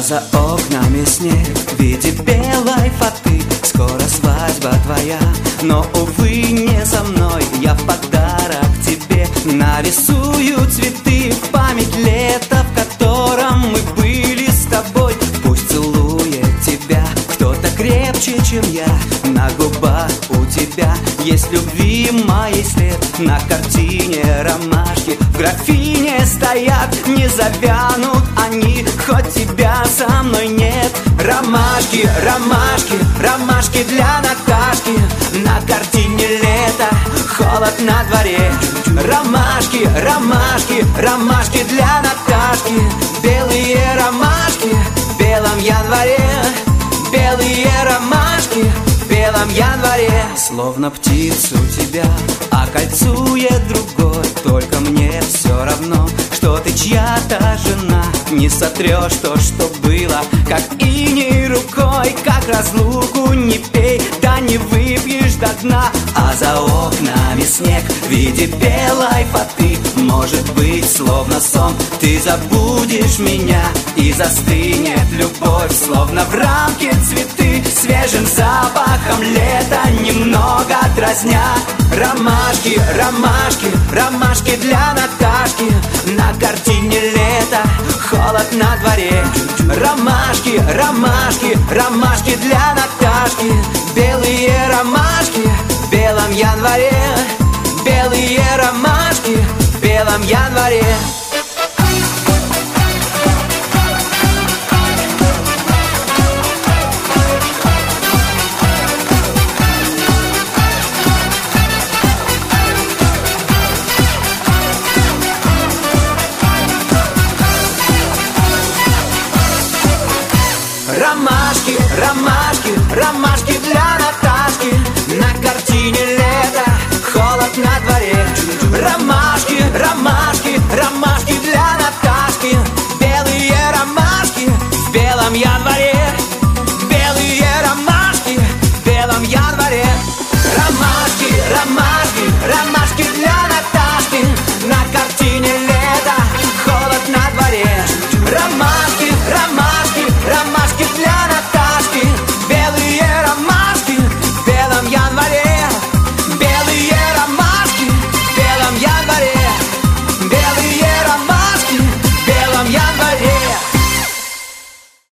за окнами снег в виде белой фаты. Скоро свадьба твоя, но, увы, не со мной. Я в подарок тебе нарисую цветы в память лета, в котором мы были с тобой. Пусть целует тебя кто-то крепче, чем я. На губах у тебя есть любви моей след. На картине ромашки в графине стоят. Не завянут они, хоть тебя со мной нет. Ромашки, ромашки, ромашки для Наташки. На картине лето, холод на дворе. Ромашки, ромашки, ромашки для Наташки. Белые ромашки в белом январе. Белые ромашки в белом январе. Словно птицу тебя окольцует другой. Только мне все равно, что ты чья-то жена. Не сотрешь то, что было, как иней рукой. Как разлуку не пей, да не выпьешь до дна. А за окнами снег в виде белой фаты. Может быть, словно сон, ты забудешь меня. И застынет любовь, словно в рамке цветы. Свежим запахом лета немного дразня. Ромашки, ромашки, ромашки для Наташки. На картине лето, холод на дворе. Ромашки, ромашки, ромашки для Наташки. Белые ромашки в белом январе. Белые ромашки в белом январе.